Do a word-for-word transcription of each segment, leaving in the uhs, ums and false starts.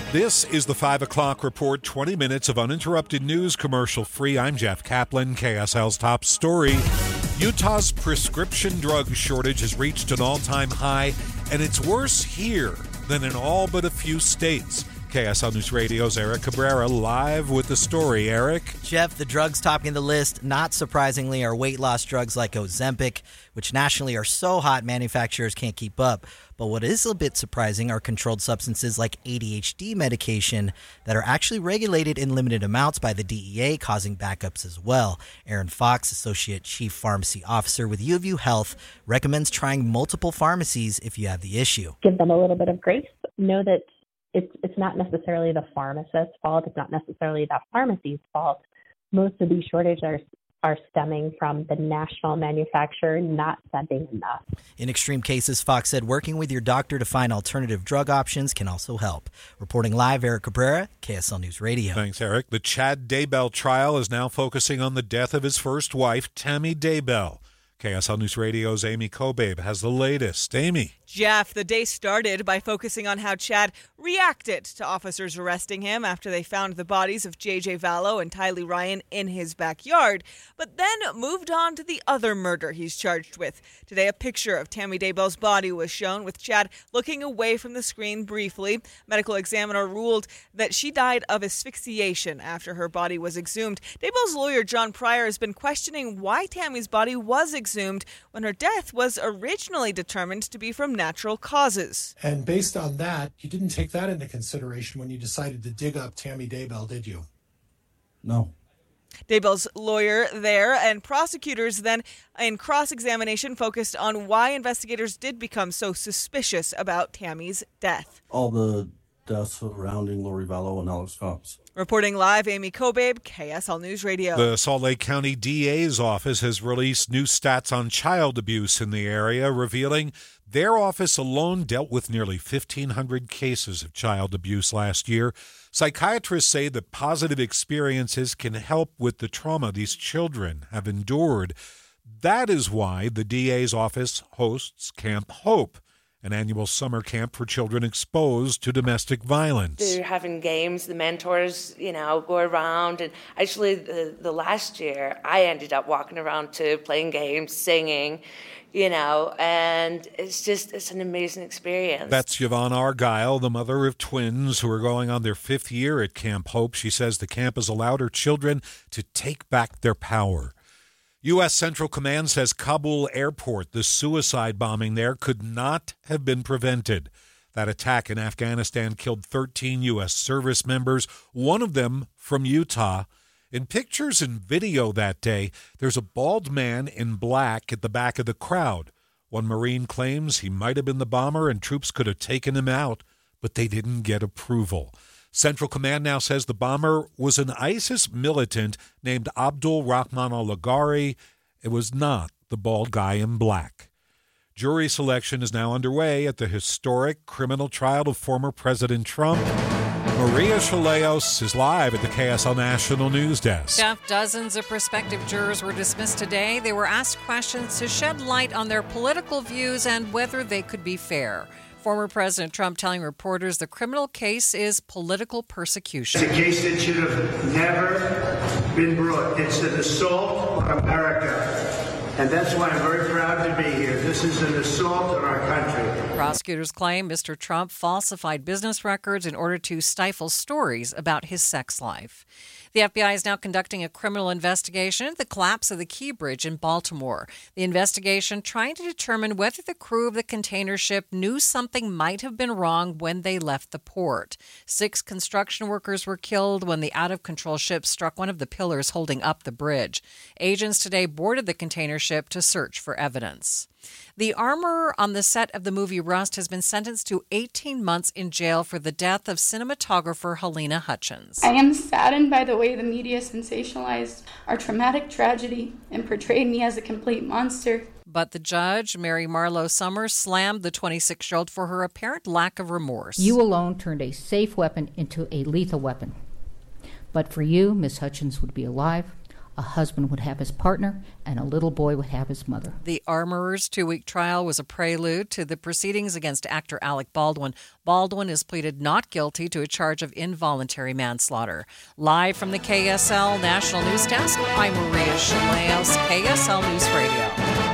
This is the five o'clock report, twenty minutes of uninterrupted news, commercial free. I'm Jeff Kaplan. K S L's top story. Utah's prescription drug shortage has reached an all-time high, and it's worse here than in all but a few states. K S L News Radio's Eric Cabrera live with the story. Eric? Jeff, the drugs topping the list, not surprisingly, are weight loss drugs like Ozempic, which nationally are so hot manufacturers can't keep up. But what is a bit surprising are controlled substances like A D H D medication that are actually regulated in limited amounts by the D E A, causing backups as well. Aaron Fox, Associate Chief Pharmacy Officer with U of U Health, recommends trying multiple pharmacies if you have the issue. Give them a little bit of grace. Know that It's it's not necessarily the pharmacist's fault. It's not necessarily the pharmacy's fault. Most of these shortages are are stemming from the national manufacturer not sending enough. In extreme cases, Fox said working with your doctor to find alternative drug options can also help. Reporting live, Eric Cabrera, K S L News Radio. Thanks, Eric. The Chad Daybell trial is now focusing on the death of his first wife, Tammy Daybell. K S L News Radio's Amy Kobabe has the latest. Amy. Jeff, the day started by focusing on how Chad reacted to officers arresting him after they found the bodies of J J Vallow and Tylee Ryan in his backyard, but then moved on to the other murder he's charged with. Today, a picture of Tammy Daybell's body was shown, with Chad looking away from the screen briefly. Medical examiner ruled that she died of asphyxiation after her body was exhumed. Daybell's lawyer, John Pryor, has been questioning why Tammy's body was exhumed when her death was originally determined to be from natural causes. And based on that, you didn't take that into consideration when you decided to dig up Tammy Daybell, did you? No. Daybell's lawyer there and prosecutors then in cross-examination focused on why investigators did become so suspicious about Tammy's death. All the deaths surrounding Lori Vallow and Alex Cox. Reporting live, Amy Kobabe, K S L News Radio. The Salt Lake County D A's office has released new stats on child abuse in the area, revealing their office alone dealt with nearly fifteen hundred cases of child abuse last year. Psychiatrists say that positive experiences can help with the trauma these children have endured. That is why the D A's office hosts Camp Hope, an annual summer camp for children exposed to domestic violence. They're having games, the mentors, you know, go around. And actually, the, the last year, I ended up walking around too, playing games, singing, you know, and it's just, it's an amazing experience. That's Yvonne Argyle, the mother of twins who are going on their fifth year at Camp Hope. She says the camp has allowed her children to take back their power. U S. Central Command says Kabul airport, the suicide bombing there, could not have been prevented. That attack in Afghanistan killed thirteen U S service members, one of them from Utah. In pictures and video that day, there's a bald man in black at the back of the crowd. One Marine claims he might have been the bomber and troops could have taken him out, but they didn't get approval. Central Command now says the bomber was an ISIS militant named Abdul Rahman al-Laghari. It was not the bald guy in black. Jury selection is now underway at the historic criminal trial of former President Trump. Maria Chaleos is live at the K S L National News Desk. Jeff, dozens of prospective jurors were dismissed today. They were asked questions to shed light on their political views and whether they could be fair. Former President Trump telling reporters the criminal case is political persecution. It's a case that should have never been brought. It's an assault on America. And that's why I'm very proud to be here. This is an assault on our country. Prosecutors claim Mister Trump falsified business records in order to stifle stories about his sex life. The F B I is now conducting a criminal investigation into the collapse of the Key Bridge in Baltimore. The investigation trying to determine whether the crew of the container ship knew something might have been wrong when they left the port. Six construction workers were killed when the out-of-control ship struck one of the pillars holding up the bridge. Agents today boarded the container ship to search for evidence. The armorer on the set of the movie Rust has been sentenced to eighteen months in jail for the death of cinematographer Helena Hutchins. I am saddened by the way the media sensationalized our traumatic tragedy and portrayed me as a complete monster. But the judge, Mary Marlowe Summers, slammed the twenty-six-year-old for her apparent lack of remorse. You alone turned a safe weapon into a lethal weapon. But for you, Miss Hutchins would be alive, a husband would have his partner, and a little boy would have his mother. The Armorer's two-week trial was a prelude to the proceedings against actor Alec Baldwin. Baldwin has pleaded not guilty to a charge of involuntary manslaughter. Live from the K S L National News Desk, I'm Maria Shilaos, K S L News Radio.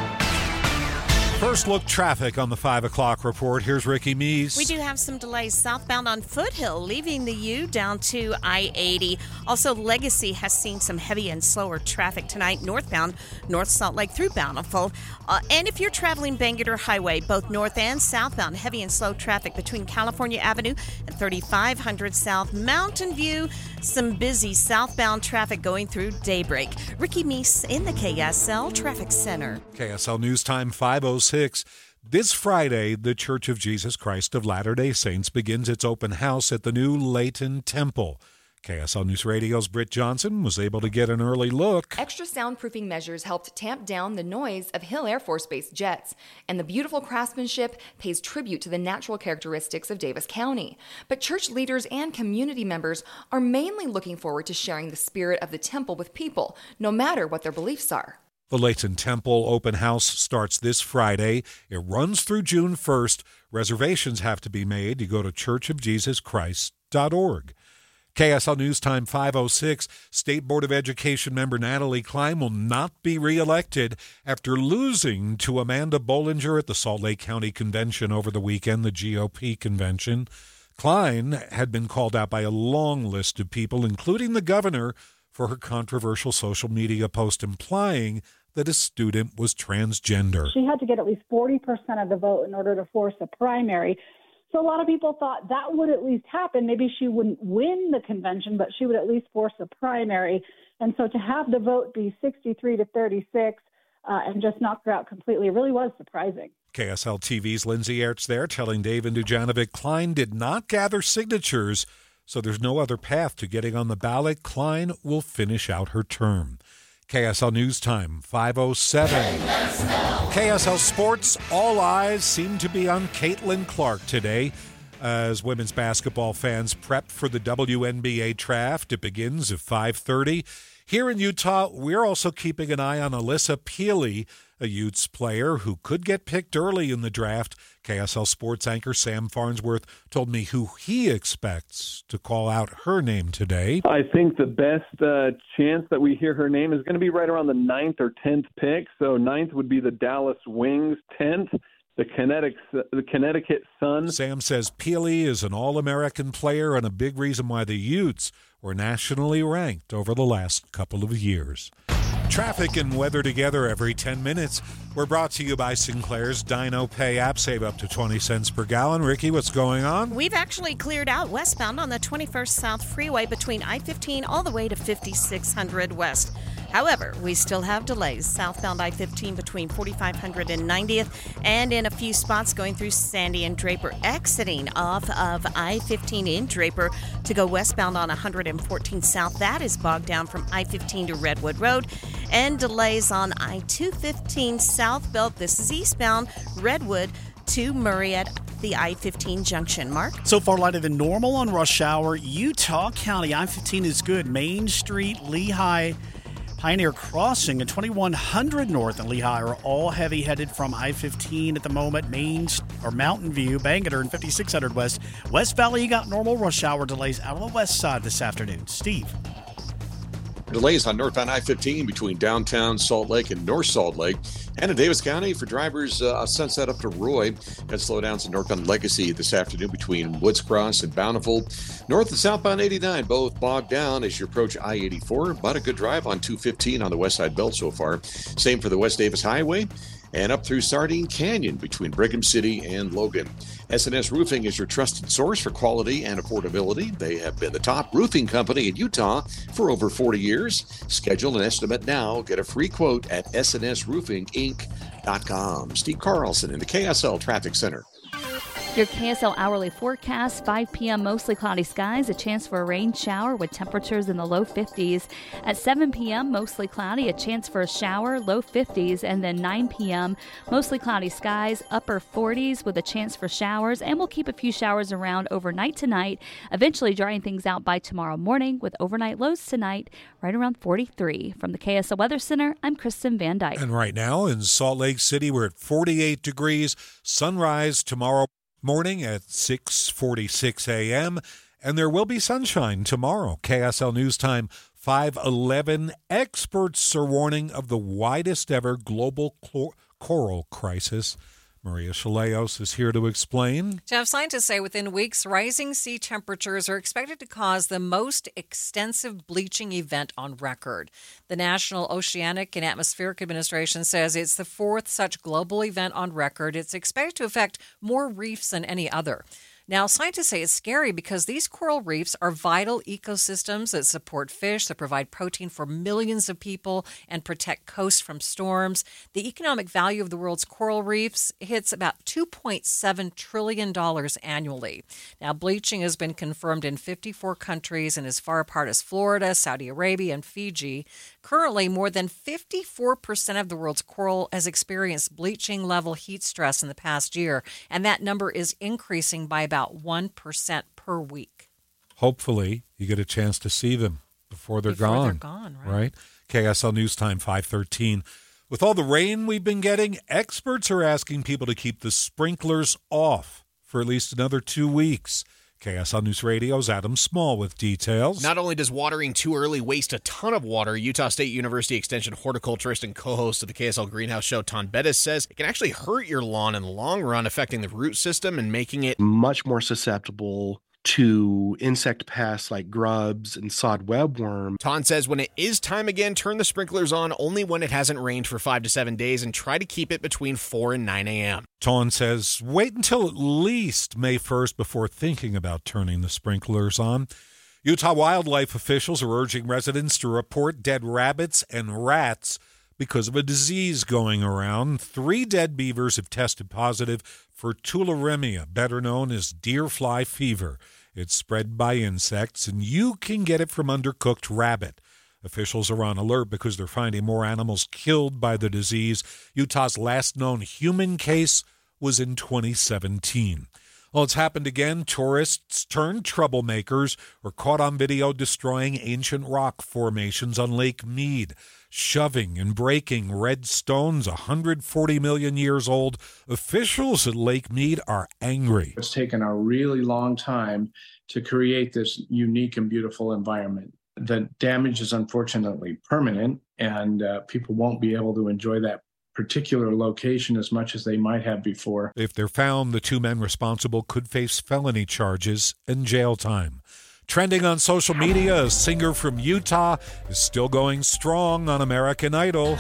First look traffic on the five o'clock report. Here's Ricky Meese. We do have some delays southbound on Foothill, leaving the U down to I eighty. Also, Legacy has seen some heavy and slower traffic tonight, northbound, North Salt Lake through Bountiful. Uh, and if you're traveling Bangerter Highway, both north and southbound, heavy and slow traffic between California Avenue and thirty-five hundred South Mountain View. Some busy southbound traffic going through Daybreak. Ricky Meese in the K S L Traffic Center. K S L News Time five oh six. This Friday, the Church of Jesus Christ of Latter-day Saints begins its open house at the new Layton Temple. K S L News Radio's Britt Johnson was able to get an early look. Extra soundproofing measures helped tamp down the noise of Hill Air Force Base jets, and the beautiful craftsmanship pays tribute to the natural characteristics of Davis County. But church leaders and community members are mainly looking forward to sharing the spirit of the temple with people, no matter what their beliefs are. The Layton Temple open house starts this Friday. It runs through June first. Reservations have to be made. You go to church of jesus christ dot org. K S L News Time five oh six. State Board of Education member Natalie Klein will not be reelected after losing to Amanda Bollinger at the Salt Lake County Convention over the weekend, the G O P convention. Klein had been called out by a long list of people, including the governor, for her controversial social media post implying that a student was transgender. She had to get at least forty percent of the vote in order to force a primary. So a lot of people thought that would at least happen. Maybe she wouldn't win the convention, but she would at least force a primary. And so to have the vote be sixty-three to thirty-six uh, and just knock her out completely really was surprising. K S L T V's Lindsay Ertz there telling Dave and Dujanovic Klein did not gather signatures, so there's no other path to getting on the ballot. Klein will finish out her term. K S L News Time, five oh seven. K S L Sports, all eyes seem to be on Caitlin Clark today as women's basketball fans prep for the W N B A draft. It begins at five thirty. Here in Utah, we're also keeping an eye on Alyssa Peely, a Utes player who could get picked early in the draft. K S L Sports anchor Sam Farnsworth told me who he expects to call out her name today. I think the best uh, chance that we hear her name is going to be right around the ninth or tenth pick. So ninth would be the Dallas Wings, tenth, the Connecticut, the Connecticut Sun. Sam says Peely is an All-American player and a big reason why the Utes were nationally ranked over the last couple of years. Traffic and weather together every ten minutes. We're brought to you by Sinclair's Dino Pay app. Save up to twenty cents per gallon. Ricky, what's going on? We've actually cleared out westbound on the twenty-first South Freeway between I fifteen all the way to fifty-six hundred West. However, we still have delays southbound I fifteen between forty-five hundred and ninetieth, and in a few spots going through Sandy and Draper, exiting off of I fifteen in Draper to go westbound on one fourteen South. That is bogged down from I fifteen to Redwood Road, and delays on I two fifteen South Belt. This is eastbound Redwood to Murray at the I fifteen junction. Mark? So far lighter than normal on rush hour. Utah County I fifteen is good. Main Street, Lehigh, Pioneer Crossing, and twenty-one hundred North and Lehigh are all heavy headed from I fifteen at the moment. Main or Mountain View, Bangerter, and fifty-six hundred West. West Valley, you got normal rush hour delays out on the west side this afternoon. Steve? Delays on northbound I fifteen between downtown Salt Lake and North Salt Lake. And in Davis County for drivers uh, Sunset up to Roy. Got slowdowns in northbound Legacy this afternoon between Woods Cross and Bountiful. North and southbound eighty-nine both bogged down as you approach I eighty-four. But a good drive on two fifteen on the west side belt so far. Same for the West Davis Highway. And up through Sardine Canyon between Brigham City and Logan. S and S Roofing is your trusted source for quality and affordability. They have been the top roofing company in Utah for over forty years. Schedule an estimate now. Get a free quote at S and S roofing inc dot com. Steve Carlson in the K S L Traffic Center. Your K S L hourly forecast, five p.m. mostly cloudy skies, a chance for a rain shower with temperatures in the low fifties. At seven p.m. mostly cloudy, a chance for a shower, low fifties. And then nine p.m. mostly cloudy skies, upper forties with a chance for showers. And we'll keep a few showers around overnight tonight, eventually drying things out by tomorrow morning with overnight lows tonight right around forty-three. From the K S L Weather Center, I'm Kristen Van Dyke. And right now in Salt Lake City, we're at forty-eight degrees. Sunrise tomorrow morning at six forty-six a.m. and there will be sunshine tomorrow. K S L News Time five eleven. Experts are warning of the widest ever global chlor- coral crisis. Maria Chaleos is here to explain. Jeff, scientists say within weeks, rising sea temperatures are expected to cause the most extensive bleaching event on record. The National Oceanic and Atmospheric Administration says it's the fourth such global event on record. It's expected to affect more reefs than any other. Now, scientists say it's scary because these coral reefs are vital ecosystems that support fish, that provide protein for millions of people, and protect coasts from storms. The economic value of the world's coral reefs hits about two point seven trillion dollars annually. Now, bleaching has been confirmed in fifty-four countries and as far apart as Florida, Saudi Arabia, and Fiji. Currently, more than fifty-four percent of the world's coral has experienced bleaching level heat stress in the past year, and that number is increasing by about one percent per week. Hopefully, you get a chance to see them before they're before gone. They're gone, right? right? K S L News Time five thirteen. With all the rain we've been getting, experts are asking people to keep the sprinklers off for at least another two weeks. K S L News Radio's Adam Small with details. Not only does watering too early waste a ton of water, Utah State University Extension horticulturist and co-host of the K S L Greenhouse Show, Ton Bettis, says it can actually hurt your lawn in the long run, affecting the root system and making it much more susceptible to insect pests like grubs and sod webworm. Ton says when it is time again, turn the sprinklers on only when it hasn't rained for five to seven days and try to keep it between four and nine a.m. Ton says wait until at least May first before thinking about turning the sprinklers on. Utah wildlife officials are urging residents to report dead rabbits and rats because of a disease going around. Three dead beavers have tested positive for tularemia, better known as deer fly fever. It's spread by insects, and you can get it from undercooked rabbit. Officials are on alert because they're finding more animals killed by the disease. Utah's last known human case was in twenty seventeen. Well, it's happened again. Tourists turned troublemakers were caught on video destroying ancient rock formations on Lake Mead, shoving and breaking red stones one hundred forty million years old. Officials at Lake Mead are angry. It's taken a really long time to create this unique and beautiful environment. The damage is unfortunately permanent, and uh, people won't be able to enjoy that particular location as much as they might have before. If they're found, the two men responsible could face felony charges and jail time. Trending on social media, a singer from Utah is still going strong on American Idol.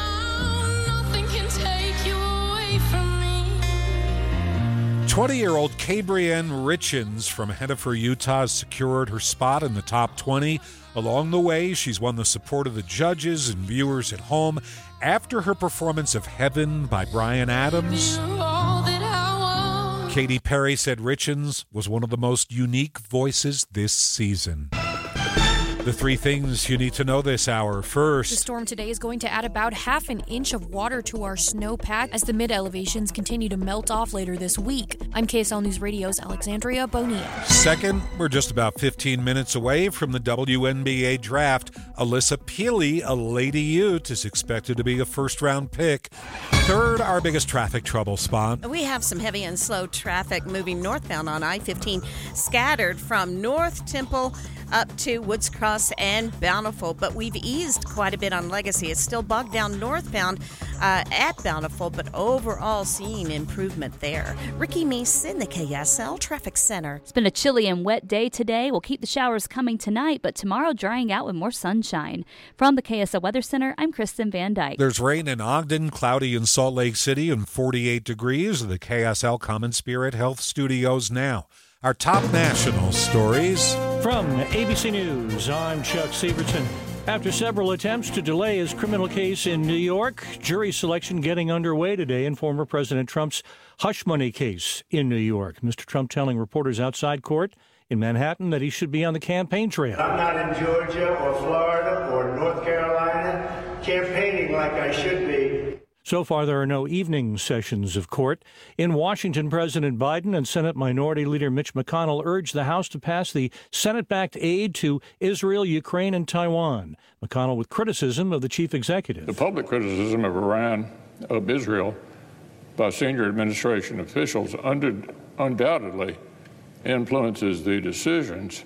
twenty-year-old Cabrienne Richens from Hennifer, Utah, has secured her spot in the top twenty. Along the way, she's won the support of the judges and viewers at home after her performance of Heaven by Bryan Adams. Katy Perry said Richens was one of the most unique voices this season. The three things you need to know this hour. First, the storm today is going to add about half an inch of water to our snowpack as the mid-elevations continue to melt off later this week. I'm K S L News Radio's Alexandria Bonilla. Second, we're just about fifteen minutes away from the W N B A draft. Alyssa Peely, a Lady Ute, is expected to be a first-round pick. Third, our biggest traffic trouble spot. We have some heavy and slow traffic moving northbound on I fifteen, scattered from North Temple up to Woods Cross and Bountiful, but we've eased quite a bit on Legacy. It's still bogged down northbound uh, at Bountiful, but overall seeing improvement there. Ricky Mason, the K S L Traffic Center. It's been a chilly and wet day today. We'll keep the showers coming tonight, but tomorrow drying out with more sunshine. From the K S L Weather Center, I'm Kristen Van Dyke. There's rain in Ogden, cloudy in Salt Lake City, and forty-eight degrees. The K S L Common Spirit Health Studios now. Our top national stories. From A B C News, I'm Chuck Severson. After several attempts to delay his criminal case in New York, jury selection getting underway today in former President Trump's hush money case in New York. Mister Trump telling reporters outside court in Manhattan that he should be on the campaign trail. I'm not in Georgia or Florida or North Carolina campaigning like I should be. So far, there are no evening sessions of court. In Washington, President Biden and Senate Minority Leader Mitch McConnell urged the House to pass the Senate-backed aid to Israel, Ukraine, and Taiwan. McConnell with criticism of the chief executive. The public criticism of Iran, of Israel, by senior administration officials under, undoubtedly influences the decisions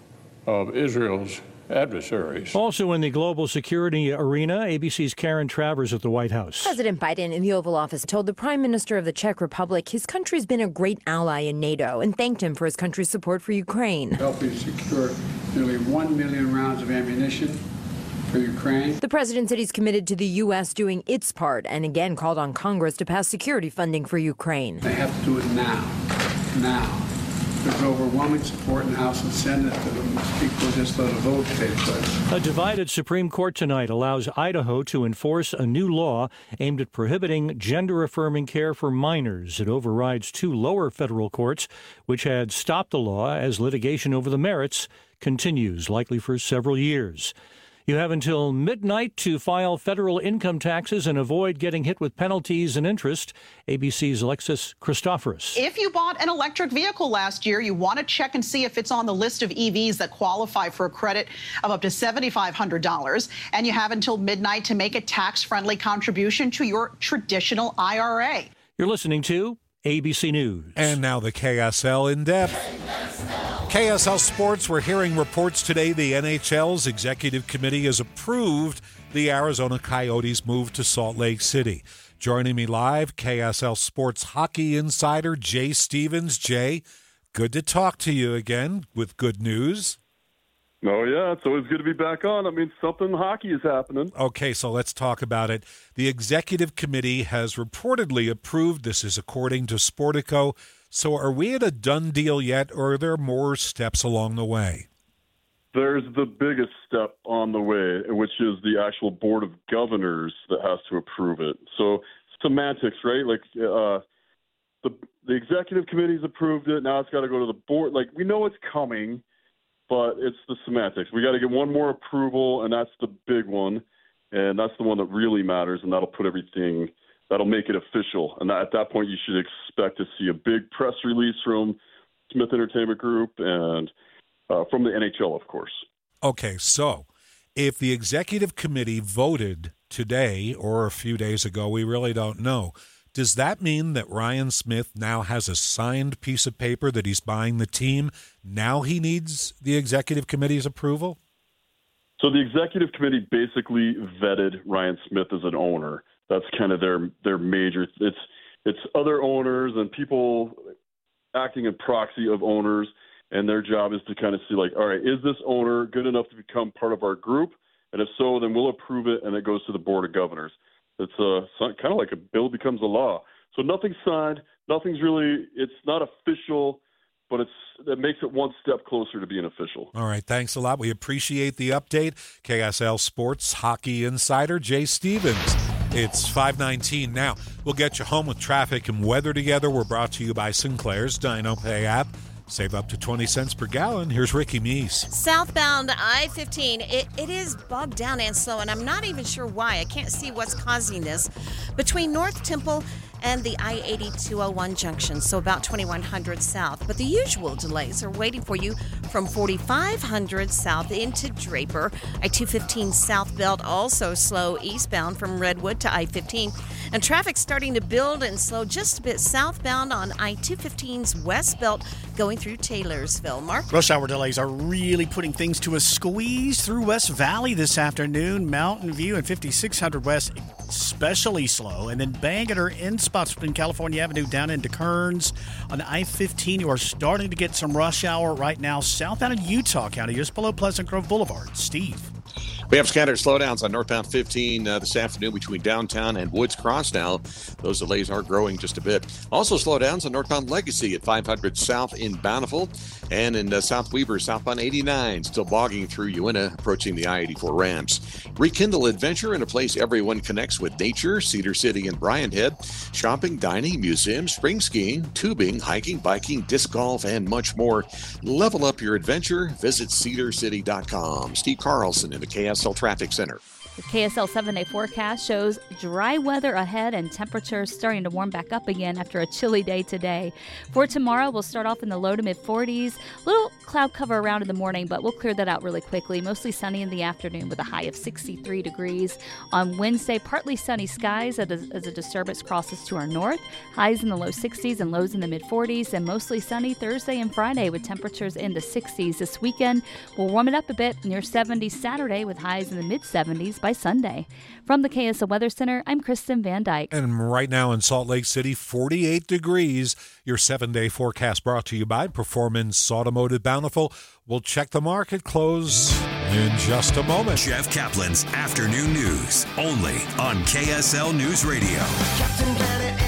of Israel's adversaries. Also in the global security arena, A B C's Karen Travers at the White House. President Biden in the Oval Office told the Prime Minister of the Czech Republic his country's been a great ally in NATO and thanked him for his country's support for Ukraine. Helping secure nearly one million rounds of ammunition for Ukraine. The president said he's committed to the U S doing its part and again called on Congress to pass security funding for Ukraine. They have to do it now. Now. There's overwhelming support in the House and Senate that the Speaker will just let a vote take place. A divided Supreme Court tonight allows Idaho to enforce a new law aimed at prohibiting gender-affirming care for minors. It overrides two lower federal courts, which had stopped the law as litigation over the merits continues, likely for several years. You have until midnight to file federal income taxes and avoid getting hit with penalties and interest. A B C's Alexis Christoforous. If you bought an electric vehicle last year, you want to check and see if it's on the list of E Vs that qualify for a credit of up to seven thousand five hundred dollars. And you have until midnight to make a tax-friendly contribution to your traditional I R A. You're listening to A B C News. And now the K S L in depth. K S L Sports, we're hearing reports today the N H L's executive committee has approved the Arizona Coyotes' move to Salt Lake City. Joining me live, K S L Sports hockey insider Jay Stevens. Jay, good to talk to you again with good news. Oh, yeah, it's always good to be back on. I mean, something hockey is happening. Okay, so let's talk about it. The executive committee has reportedly approved, this is according to Sportico. So are we at a done deal yet, or are there more steps along the way? There's the biggest step on the way, which is the actual Board of Governors that has to approve it. So semantics, right? Like uh, the the executive committee's approved it. Now it's got to go to the board. Like, we know it's coming, but it's the semantics. We got to get one more approval, and that's the big one, and that's the one that really matters, and that'll put everything – that'll make it official. And at that point, you should expect to see a big press release from Smith Entertainment Group and uh, from the N H L, of course. Okay, so if the executive committee voted today or a few days ago, we really don't know. Does that mean that Ryan Smith now has a signed piece of paper that he's buying the team? Now he needs the executive committee's approval? So the executive committee basically vetted Ryan Smith as an owner. That's kind of their their major. It's it's other owners and people acting in proxy of owners, and their job is to kind of see, like, all right, is this owner good enough to become part of our group? And if so, then we'll approve it, and it goes to the Board of Governors. It's uh, kind of like a bill becomes a law. So nothing's signed, nothing's really. It's not official, but it's it makes it one step closer to being official. All right, thanks a lot. We appreciate the update. K S L Sports hockey insider Jay Stevens. It's five nineteen now. We'll get you home with traffic and weather together. We're brought to you by Sinclair's Dino Pay app. Save up to twenty cents per gallon. Here's Ricky Meese. Southbound I fifteen, it, it is bogged down and slow, and I'm not even sure why. I can't see what's causing this. Between North Temple and the I eighty-two oh one junction, so about twenty-one hundred south. But the usual delays are waiting for you from forty-five hundred south into Draper. I two fifteen south belt also slow eastbound from Redwood to I fifteen. And traffic's starting to build and slow just a bit southbound on I two fifteen's west belt going through Taylorsville. Mark? Rush hour delays are really putting things to a squeeze through West Valley this afternoon. Mountain View and fifty-six hundred west especially slow. And then Bangerter in spots between California Avenue down into Kearns. On I fifteen, you are starting to get some rush hour right now southbound in Utah County, just below Pleasant Grove Boulevard. Steve? We have scattered slowdowns on northbound fifteen uh, this afternoon between downtown and Woods Cross now. Those delays are growing just a bit. Also slowdowns on northbound Legacy at five hundred south in Bountiful. And in uh, South Weber, southbound eighty-nine, still bogging through Uinta, approaching the I eighty-four ramps. Rekindle adventure in a place everyone connects with nature, Cedar City and Bryant Head. Shopping, dining, museums, spring skiing, tubing, hiking, biking, disc golf, and much more. Level up your adventure. Visit cedar city dot com. Steve Carlson in the K S L Traffic Center. The K S L seven-day forecast shows dry weather ahead and temperatures starting to warm back up again after a chilly day today. For tomorrow, we'll start off in the low to mid-forties. Little cloud cover around in the morning, but we'll clear that out really quickly. Mostly sunny in the afternoon with a high of sixty-three degrees. On Wednesday, partly sunny skies as a disturbance crosses to our north. Highs in the low sixties and lows in the mid-forties, and mostly sunny Thursday and Friday with temperatures in the sixties. This weekend, we'll warm it up a bit near seventies Saturday with highs in the mid-seventies by Sunday. From the K S L Weather Center, I'm Kristen Van Dyke. And right now in Salt Lake City, forty-eight degrees. Your seven-day forecast brought to you by Performance Automotive Bountiful. We'll check the market close in just a moment. Jeff Kaplan's Afternoon News, only on K S L News Radio. Captain Planet